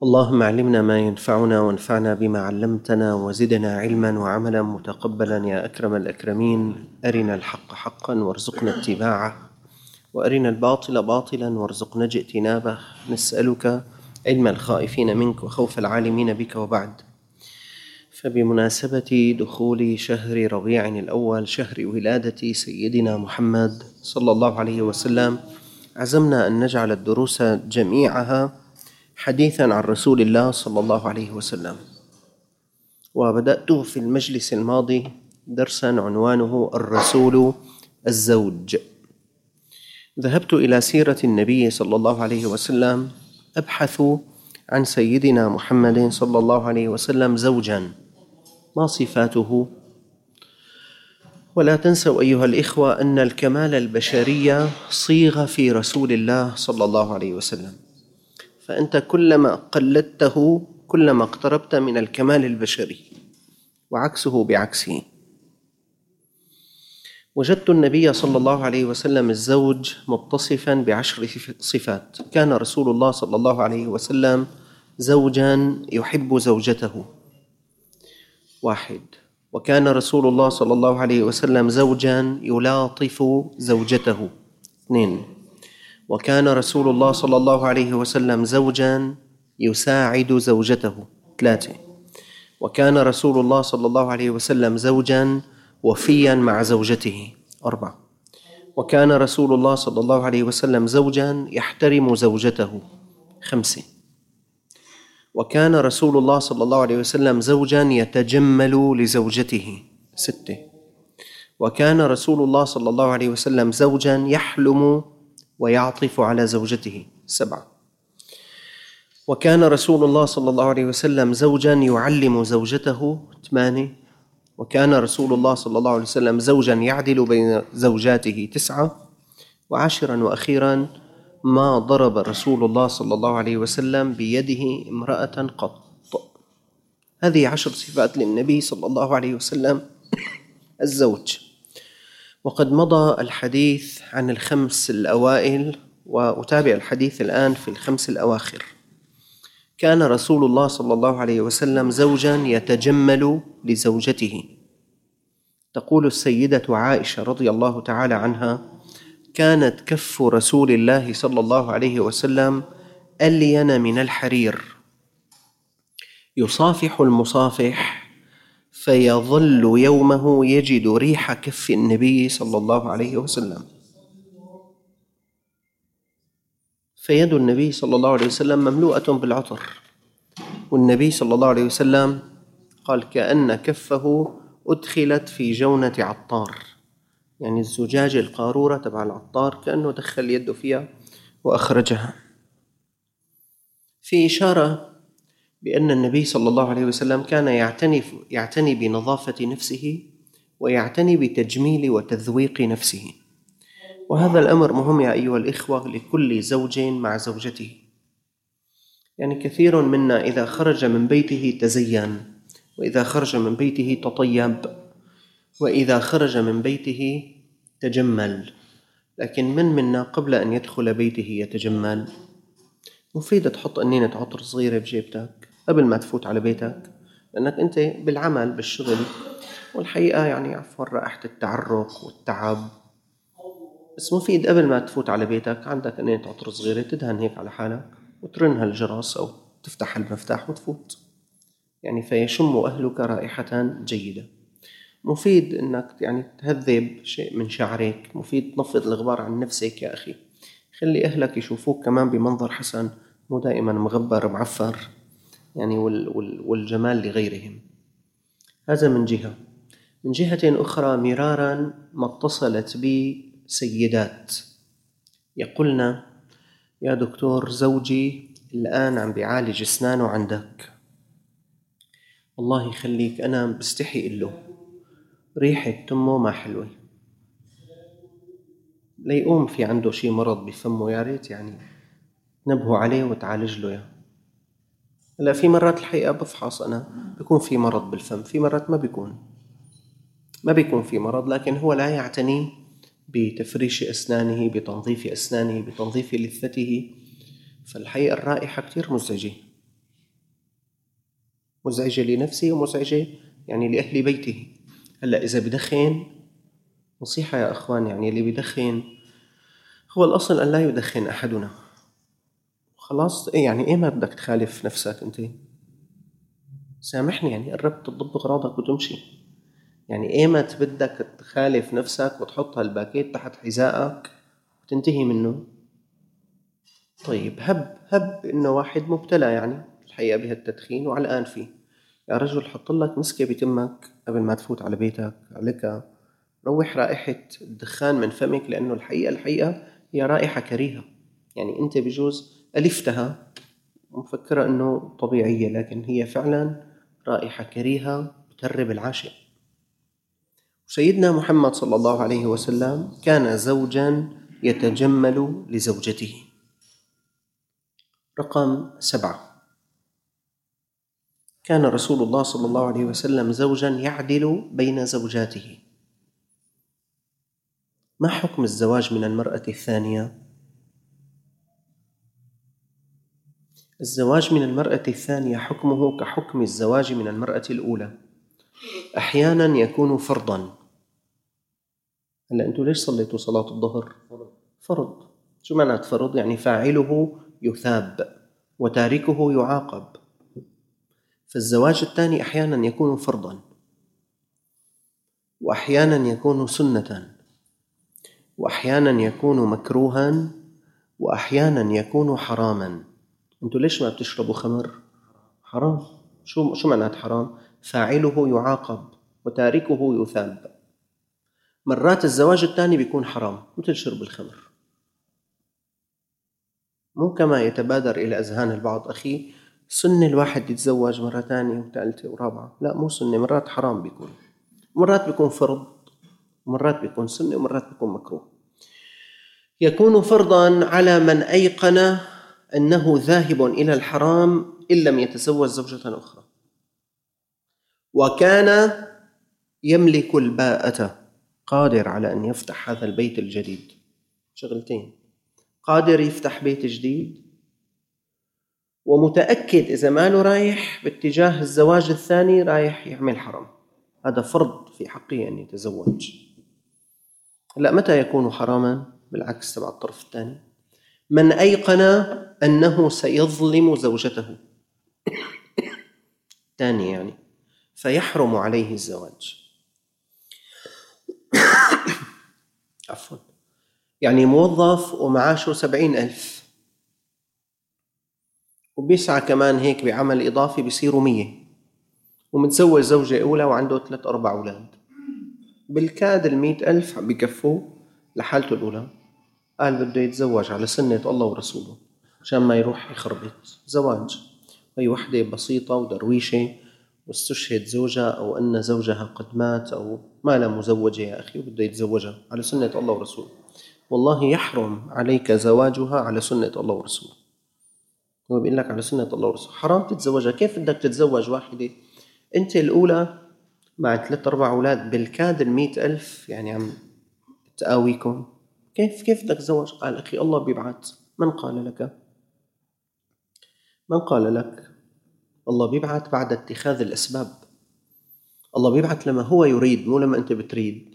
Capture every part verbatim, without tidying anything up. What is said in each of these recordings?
اللهم علمنا ما ينفعنا وانفعنا بما علمتنا وزدنا علما وعملا متقبلا يا أكرم الأكرمين. أرنا الحق حقا وارزقنا اتباعه، وأرنا الباطل باطلا وارزقنا اجتنابه. نسألك علم الخائفين منك وخوف العالمين بك. وبعد، فبمناسبة دخول شهر ربيع الأول، شهر ولادة سيدنا محمد صلى الله عليه وسلم، عزمنا أن نجعل الدروس جميعها حديثا عن رسول الله صلى الله عليه وسلم. وبدأت في المجلس الماضي درسا عنوانه الرسول الزوج. ذهبت إلى سيرة النبي صلى الله عليه وسلم أبحث عن سيدنا محمد صلى الله عليه وسلم زوجا، ما صفاته؟ ولا تنسوا أيها الإخوة أن الكمال البشري صيغ في رسول الله صلى الله عليه وسلم، فأنت كلما قلدته كلما اقتربت من الكمال البشري، وعكسه بعكسه. وجدت النبي صلى الله عليه وسلم الزوج متصفا بعشر صفات. كان رسول الله صلى الله عليه وسلم زوجا يحب زوجته، واحد. وكان رسول الله صلى الله عليه وسلم زوجا يلاطف زوجته، اثنين. وكان رسول الله صلى الله عليه وسلم زوجا يساعد زوجته، ثلاثة. وكان رسول الله صلى الله عليه وسلم زوجا وفيا مع زوجته، أربعة. وكان رسول الله صلى الله عليه وسلم زوجا يحترم زوجته، خمسة. وكان رسول الله صلى الله عليه وسلم زوجا يتجمل لزوجته، ستة. وكان رسول الله صلى الله عليه وسلم زوجا يحلم ويعطف على زوجته، سبعة. وكان رسول الله صلى الله عليه وسلم زوجا يعلم زوجته، ثمانية. وكان رسول الله صلى الله عليه وسلم زوجا يعدل بين زوجاته، تسعة. وعاشرا وأخيرا، ما ضرب رسول الله صلى الله عليه وسلم بيده امرأة قط. هذه عشر صفات للنبي صلى الله عليه وسلم الزوج. وقد مضى الحديث عن الخمس الأوائل، وأتابع الحديث الآن في الخمس الأواخر. كان رسول الله صلى الله عليه وسلم زوجا يتجمل لزوجته. تقول السيدة عائشة رضي الله تعالى عنها: كانت كف رسول الله صلى الله عليه وسلم ألين من الحرير، يصافح المصافح فيظل يومه يجد ريح كف النبي صلى الله عليه وسلم. فيد النبي صلى الله عليه وسلم مملوءة بالعطر، والنبي صلى الله عليه وسلم قال: كأن كفه أدخلت في جونة عطار، يعني الزجاج القارورة تبع العطار كأنه دخل يده فيها وأخرجها. في إشارة بأن النبي صلى الله عليه وسلم كان يعتني يعتني بنظافة نفسه، ويعتني بتجميل وتذويق نفسه. وهذا الأمر مهم يا أيها الإخوة لكل زوج مع زوجته. يعني كثير منا إذا خرج من بيته تزين، وإذا خرج من بيته تطيب، وإذا خرج من بيته تجمل. لكن من منا قبل أن يدخل بيته يتجمل؟ مفيد تحط أنينة عطر صغيرة بجيبتك قبل ما تفوت على بيتك، لأنك أنت بالعمل بالشغل، والحقيقة يعني عفوا رائحة التعرق والتعب، بس مفيد قبل ما تفوت على بيتك عندك أنينة عطر صغيرة تدهن هيك على حالك وترنها الجرس أو تفتح المفتاح وتفوت، يعني فيشم أهلك رائحة جيدة. مفيد أنك يعني تهذب شيء من شعرك، مفيد تنفض الغبار عن نفسك يا أخي، خلي أهلك يشوفوك كمان بمنظر حسن، مو دائما مغبر معفر يعني، والجمال لغيرهم. هذا من جهة. من جهة أخرى، مرارا ما اتصلت بي سيدات يقولن: يا دكتور، زوجي الآن عم بيعالج أسنانه عندك، الله يخليك أنا بستحي له، ريحة تمه ما حلوة، ليقوم في عنده شي مرض بفمه، يا ريت يعني نبهوا عليه وتعالج له يا. لا، في مرات الحقيقة بفحص أنا بيكون في مرض بالفم، في مرات ما بيكون ما بيكون في مرض، لكن هو لا يعتني بتفريش أسنانه، بتنظيف أسنانه، بتنظيف لثته. فالحقيقة الرائحة كتير مزعجة، مزعجة لنفسه ومزعجة يعني لأهل بيته. هلأ إذا بدخن، نصيحة يا أخوان، يعني اللي بدخن هو الأصل أن لا يدخن أحدنا. خلاص إيه يعني إيه ما بدك تخالف نفسك أنت؟ سامحني، يعني قربت تضب أغراضك وتمشي. يعني إيه ما بدك تخالف نفسك وتحط هالباكيت تحت حذائك وتنتهي منه؟ طيب هب هب إنه واحد مبتلى يعني الحقيقة بهالتدخين وعلقان فيه، يا رجل حط لك مسكة بتمك قبل ما تفوت على بيتك، عليك روح رائحة الدخان من فمك، لأنه الحقيقة الحقيقة هي رائحة كريهة. يعني أنت بجوز ألفتها ومفكرة أنه طبيعية، لكن هي فعلا رائحة كريهة ترب العاشق. سيدنا محمد صلى الله عليه وسلم كان زوجا يتجمل لزوجته. رقم سبعة، كان رسول الله صلى الله عليه وسلم زوجا يعدل بين زوجاته. ما حكم الزواج من المرأة الثانية؟ الزواج من المرأة الثانية حكمه كحكم الزواج من المرأة الأولى، أحيانا يكون فرضا. هلا أنتم ليش صليتوا صلاة الظهر؟ فرض. شو معنى فرض؟ يعني فاعله يثاب وتاركه يعاقب. فالزواج الثاني أحيانا يكون فرضا، وأحيانا يكون سنة، وأحيانا يكون مكروها، وأحيانا يكون حراما. أنتم ليش ما بتشربوا خمر؟ حرام. شو شو معنات حرام؟ فاعله يعاقب وتاركه يثاب. مرات الزواج الثاني بيكون حرام مثل شرب الخمر، مو كما يتبادر إلى أذهان البعض أخي سنة الواحد يتزوج مرة ثانية وثالثة ورابعة. لا، مو سنة، مرات حرام بيكون، مرات بيكون فرض، مرات بيكون سنة، ومرات بيكون مكروه. يكون فرضا على من أيقن أنه ذاهب إلى الحرام إن لم يتزوج زوجة أخرى، وكان يملك الباءة، قادر على أن يفتح هذا البيت الجديد. شغلتين، قادر يفتح بيت جديد، ومتأكد إذا ما له رايح باتجاه الزواج الثاني رايح يعمل حرام. هذا فرض في حقه أن يتزوج. لا، متى يكون حراما؟ بالعكس تبع الطرف الثاني، من أيقن أنه سيظلم زوجته الثانية يعني فيحرم عليه الزواج. عفوا، يعني موظف ومعاشه سبعين ألف وبيسعى كمان هيك بعمل إضافي بيصيروا مية، ومتزوج زوجة أولى وعنده ثلاث أربع أولاد، بالكاد المئة ألف بكفوه لحالته الأولى. قال بده يتزوج على سنة الله ورسوله عشان ما يروح يخربط. زواج، هي وحدة بسيطة ودرويشة واستشهد زوجها أو أن زوجها قد مات أو ما لا مزوجة يا أخي وبده يتزوجها على سنة الله ورسوله، والله يحرم عليك زواجها على سنة الله ورسوله. هو بيقول لك على سنة الله ورسوله حرام تتزوجها. كيف بدك تتزوج واحدة أنت الأولى مع ثلاث أربع أولاد بالكاد المئة ألف يعني عم تقاويكم؟ كيف كيف بدك تتزوج؟ قال أخي الله بيبعث. من قال لك؟ من قال لك؟ الله بيبعث بعد اتخاذ الأسباب. الله بيبعث لما هو يريد، مو لما أنت بتريد.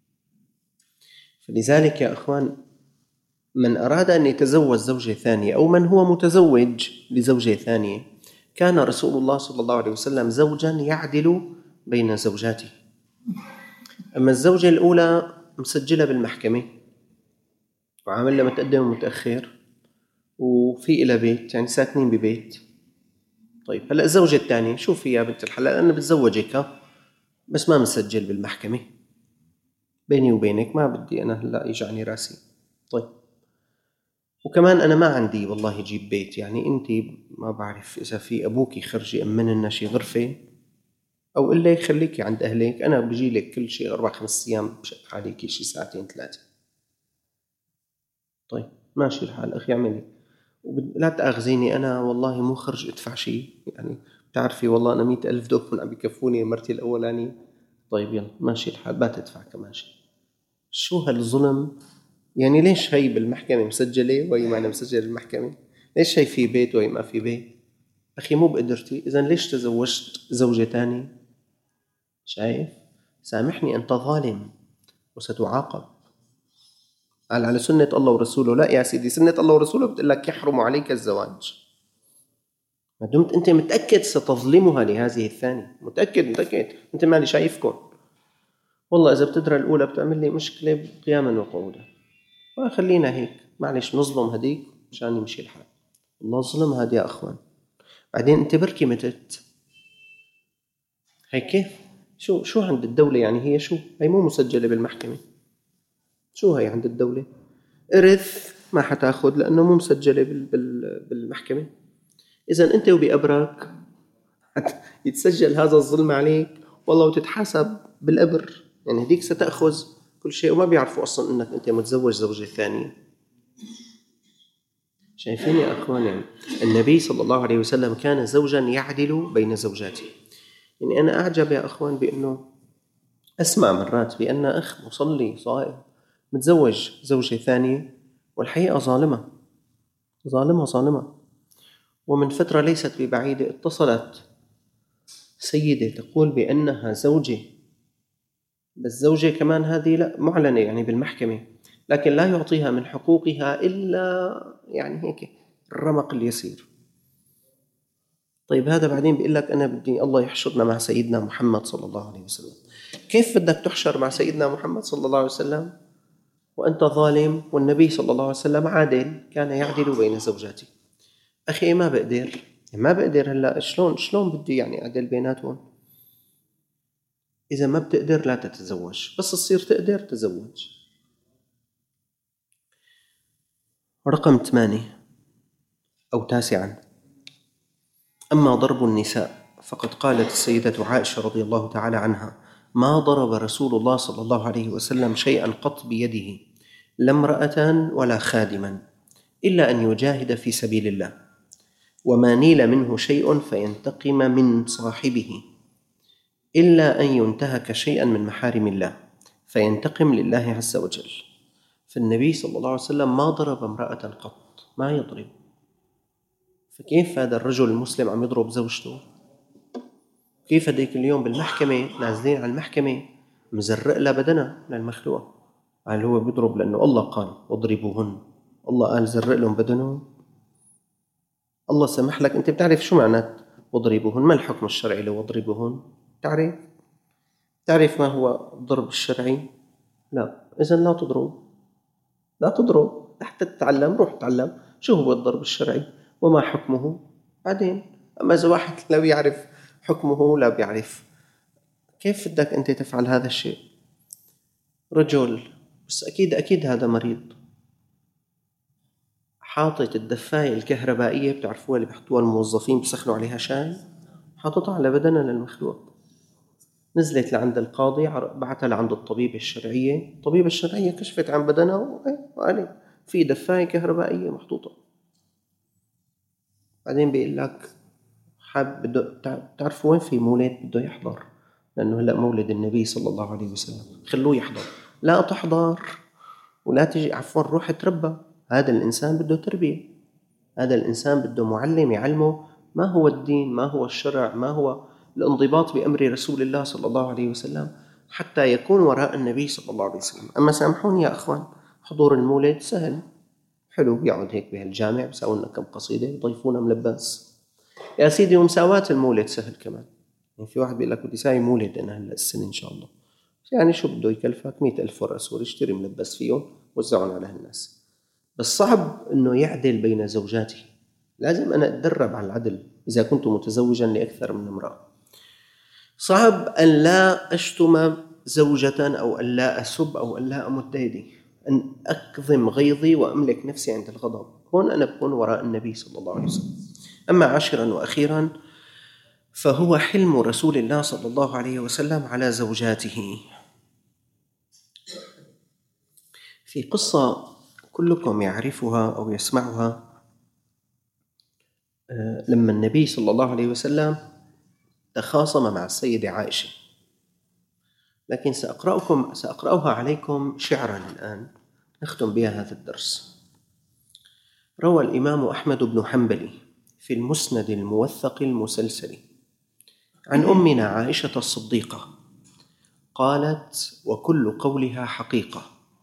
فلذلك يا أخوان، من أراد أن يتزوج زوجة ثانية أو من هو متزوج لزوجة ثانية، كان رسول الله صلى الله عليه وسلم زوجا يعدل بين زوجاته. أما الزوجة الأولى مسجلة بالمحكمة وعامل لها متقدم ومتأخر وفي إلى بيت، يعني ساكنين ببيت. طيب هلأ الزوجة الثانية شو فيها بنت الحلال؟ أنا بتزوجك بس ما مسجل بالمحكمة، بيني وبينك ما بدي أنا هلأ يجعني راسي. طيب وكمان أنا ما عندي والله جيب بيت، يعني أنت ما بعرف إذا في أبوك يخرج يأمن لنا شي غرفة أو إلا يخليكي عند أهلك، أنا بجي لك كل شيء أربع خمس أيام بشق عليكي شي ساعتين ثلاثة. طيب ماشي الحال أخي اعملي، لا تأخذيني أنا والله مو خرج أدفع شيء، يعني بتعرفي والله أنا مئة ألف دولار عم بيكفوني مرتي الأولاني. طيب يلا ماشي الحال، ما تدفع كمان شيء. شو هالظلم يعني؟ ليش هي بالمحكمة مسجلة وهي ما أنا مسجلة بالمحكمة؟ ليش هي في بيت وهي ما في بيت؟ أخي مو بقدرتي، إذن ليش تزوجت زوجة تانية؟ شايف؟ سامحني أنت ظالم وستعاقب. قال على سنة الله ورسوله. لا يا سيدي، سنة الله ورسوله بتقول لك يحرم عليك الزواج ما دمت أنت متأكد ستظلمها لهذه الثانية. متأكد متأكد أنت مالي شايفكم، والله إذا بتدرى الأولى بتعمل لي مشكلة قياما وقعودا، وخلينا هيك معلش نظلم هديك مشان يمشي الحال. الله ظلم هاد يا أخوان. بعدين أنت بركي متت هي كيف؟ شو شو عند الدولة يعني؟ هي شو؟ هي مو مسجلة بالمحكمة. شو هي عند الدولة؟ إرث ما حتاخد لأنه مو مسجلة بالمحكمة. إذن أنت وبأبرك يتسجل هذا الظلم عليك والله وتتحاسب بالأبر. يعني هديك ستأخذ كل شيء وما بيعرفوا أصلا أنك أنت متزوج زوجة ثانية. شايفين يا أخوان؟ يعني النبي صلى الله عليه وسلم كان زوجا يعدل بين زوجاته. يعني أنا أعجب يا أخوان بأنه أسمع مرات بأن أخ مصلي صائم متزوج زوجة ثانية والحقيقة ظالمة ظالمة ظالمة. ومن فترة ليست ببعيدة اتصلت سيدة تقول بأنها زوجة، بس زوجة كمان هذه لا معلنة يعني بالمحكمة، لكن لا يعطيها من حقوقها إلا يعني هيك الرمق اليسير. طيب هذا بعدين بيقول لك أنا بدي الله يحشرنا مع سيدنا محمد صلى الله عليه وسلم. كيف بدك تحشر مع سيدنا محمد صلى الله عليه وسلم وأنت ظالم والنبي صلى الله عليه وسلم عادل كان يعدل بين زوجاته؟ أخي ما بقدر ما بقدر هلأ شلون شلون بدي يعني أعدل بيناتهم؟ إذا ما بتقدر لا تتزوج، بس تصير تقدر تزوج. رقم ثمانية أو تاسعا: أما ضرب النساء فقد قالت السيدة عائشة رضي الله تعالى عنها: ما ضرب رسول الله صلى الله عليه وسلم شيئا قط بيده، لا امرأة ولا خادما، إلا أن يجاهد في سبيل الله، وما نيل منه شيء فينتقم من صاحبه، إلا أن ينتهك شيئا من محارم الله فينتقم لله عز وجل. فالنبي صلى الله عليه وسلم ما ضرب امرأة قط، ما يضرب. فكيف هذا الرجل المسلم عم يضرب زوجته؟ كيف هديك اليوم بالمحكمة نازلين على المحكمة مزرق لها بدنها للمخلوق؟ قال هو بيضرب لأنه الله قال واضربوهن، الله قال زرق لهم بدنهم. الله سمح لك، أنت بتعرف شو معنات واضربوهن؟ ما الحكم الشرعي لو واضربوهن؟ تعرف؟ تعرف ما هو الضرب الشرعي؟ لا. إذن لا تضرب، لا تضرب حتى تتعلم. روح تعلم شو هو الضرب الشرعي وما حكمه بعدين. أما إذا واحد لا بيعرف حكمه لا بيعرف، كيف بدك أنت تفعل هذا الشيء؟ رجل بس أكيد أكيد هذا مريض حاطط الدفاية الكهربائية، بتعرفوها اللي بيحطوها الموظفين بيسخنوا عليها شاي، حاططها على بدنها للمخلوق. نزلت لعند القاضي، بعتها لعند الطبيبة الشرعية، الطبيبة الشرعية كشفت عن بدنها وقالت في دفاية كهربائية محطوطة. بعدين بيقول لك حاب بده تعرفوا وين في مولد بده يحضر، لأنه هلأ مولد النبي صلى الله عليه وسلم، خلوه يحضر. لا تحضر ولا تجي، عفوا روح تربى. هذا الإنسان بده تربية، هذا الإنسان بده معلم يعلمه ما هو الدين، ما هو الشرع، ما هو الانضباط بأمر رسول الله صلى الله عليه وسلم، حتى يكون وراء النبي صلى الله عليه وسلم. أما سامحوني يا أخوان، حضور المولد سهل حلو، بيقعد هيك بهالجامع بيساوي لنا كم قصيدة يضيفونا ملبس يا سيدي. ومساواة المولد سهل كمان. يعني في واحد بيقول لك بدي ساوي مولد أنا هلا السنة إن شاء الله، يعني شو بده يكلفك؟ مئة ألف ورقة سوري، اشتري ملبس فيهم وزعهم على الناس. بس صعب إنه يعدل بين زوجاته. لازم أنا أتدرب على العدل إذا كنت متزوجا لأكثر من امرأة. صعب أن لا أشتم زوجة أو أن لا أسب أو أن لا أمد يدي، أن أكظم غيظي وأملك نفسي عند الغضب. هون أنا بكون وراء النبي صلى الله عليه وسلم. أما عاشرا وأخيرا فهو حلم رسول الله صلى الله عليه وسلم على زوجاته. في قصة كلكم يعرفها أو يسمعها، لما النبي صلى الله عليه وسلم تخاصم مع السيدة عائشة، لكن سأقرأكم سأقرأها عليكم شعرا الآن نختم بها هذا الدرس. روى الإمام أحمد بن حنبل في المسند الموثق المسلسل عن أمنا عائشة الصديقة قالت: وكل قولها حقيقة،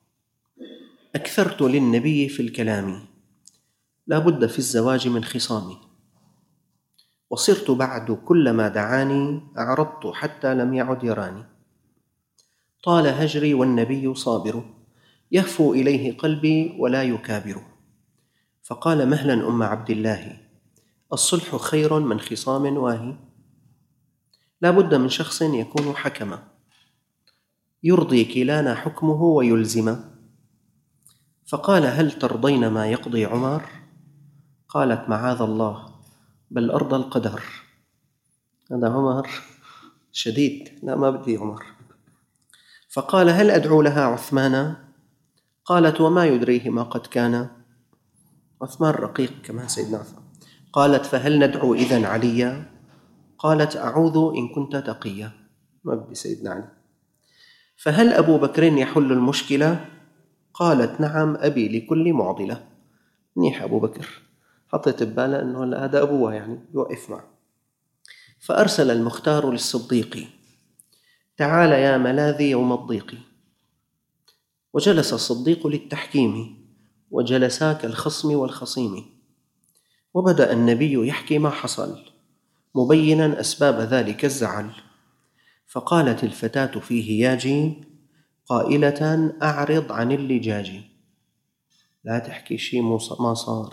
أكثرت للنبي في الكلام، لا بد في الزواج من خصام، وصرت بعد كلما دعاني أعرضت حتى لم يعد يراني، طال هجري والنبي صابر، يهفو إليه قلبي ولا يكابر. فقال مهلا أم عبد الله، الصلح خير من خصام واهي. لا بد من شخص يكون حكما، يرضي كلانا حكمه ويلزم. فقال هل ترضين ما يقضي عمر؟ قالت معاذ الله، بل أرضى القدر. هذا عمر شديد، لا ما بدي عمر. فقال هل أدعو لها عثمان؟ قالت وما يدريه ما قد كان. عثمان رقيق كمان سيدنا عثمان. قالت فهل ندعو إذن عليا؟ قالت أعوذ إن كنت تقيا. ما بدي سيدنا علي. فهل أبو بكر يحل المشكلة؟ قالت نعم أبي لكل معضلة. منيح أبو بكر، حطيت ببالها أنه هذا أبوه يعني يوقف معه. فأرسل المختار للصديق، تعال يا ملاذي يوم الضيق. وجلس الصديق للتحكيم، وجلسا كالخصم والخصيم. وبدأ النبي يحكي ما حصل، مبينا أسباب ذلك الزعل. فقالت الفتاة في هياجي قائلة أعرض عن اللجاج، لا تحكي شيء ما صار،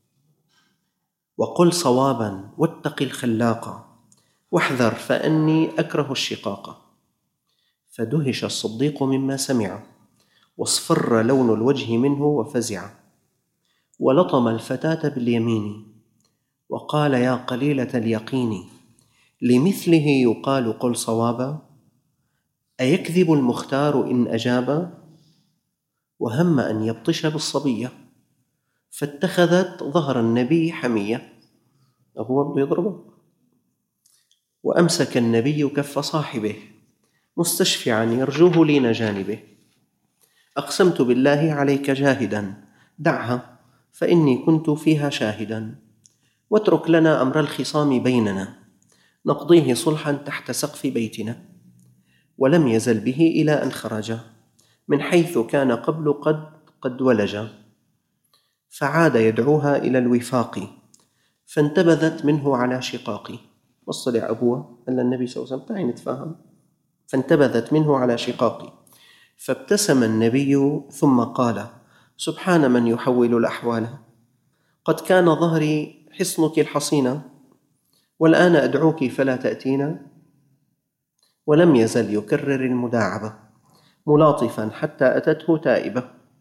وقل صوابا واتق الخلاق، واحذر فأني أكره الشقاق. فدهش الصديق مما سمع، واصفر لون الوجه منه وفزع، ولطم الفتاة باليمين، وقال يا قليلة اليقين، لمثله يقال قل صوابا، أيكذب المختار إن أجابا؟ وهم أن يبطش بالصبية، فاتخذت ظهر النبي حمية، هو بده يضربه. وأمسك النبي كف صاحبه، مستشفعا يرجوه لين جانبه. أقسمت بالله عليك جاهدا، دعها فإني كنت فيها شاهدا، واترك لنا أمر الخصام بيننا، نقضيه صلحا تحت سقف بيتنا. ولم يزل به إلى أن خرج من حيث كان قبل قد قد ولج، فعاد يدعوها إلى الوفاق، فانتبذت منه على شقاق. وصل يا أبوه قال النبي صلى الله عليه وسلم تعي نتفاهم. فانتبذت منه على شقاق، فابتسم النبي ثم قال سبحان من يحول الأحوال، قد كان ظهري حصنك الحصينة، والآن أدعوك فلا تأتينا. ولم يزل يكرر المداعبة ملاطفا حتى أتته تائبة،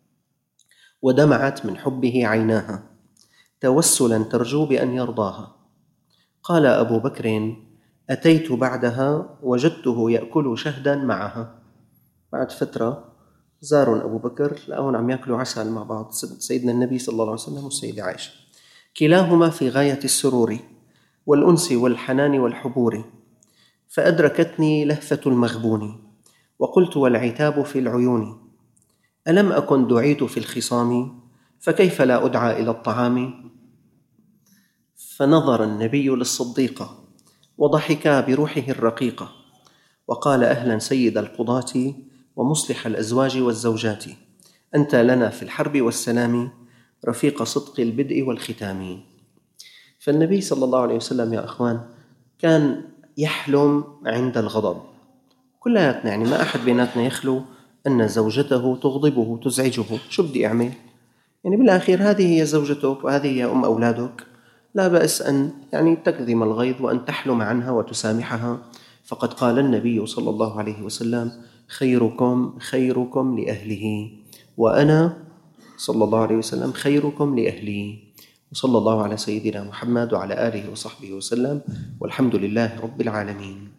ودمعت من حبه عيناها توسلا ترجو بأن يرضاها. قال أبو بكر أتيت بعدها وجدته يأكل شهدا معها. بعد فترة زاروا أبو بكر لقاهم عم يأكلوا عسل مع بعض، سيدنا النبي صلى الله عليه وسلم والسيدة عائشة، كلاهما في غاية السرور والأنس والحنان والحبور. فأدركتني لهفة المغبون، وقلت والعتاب في العيون، ألم أكن دعيت في الخصام، فكيف لا أدعى إلى الطعام؟ فنظر النبي للصديقة وضحكا بروحه الرقيقة، وقال أهلا سيد القضاة ومصلح الأزواج والزوجات، أنت لنا في الحرب والسلام رفيق صدق البدء والختام. فالنبي صلى الله عليه وسلم يا أخوان كان يحلم عند الغضب. كلياتنا يعني ما أحد بيناتنا يخلو أن زوجته تغضبه تزعجه. شو بدي أعمل؟ يعني بالآخير هذه هي زوجتك وهذه هي أم أولادك، لا بأس أن يعني تكظم الغيظ وأن تحلم عنها وتسامحها. فقد قال النبي صلى الله عليه وسلم خيركم خيركم لأهله، وأنا صلى الله عليه وسلم خيركم لأهلي. وصلى الله على سيدنا محمد وعلى آله وصحبه وسلم، والحمد لله رب العالمين.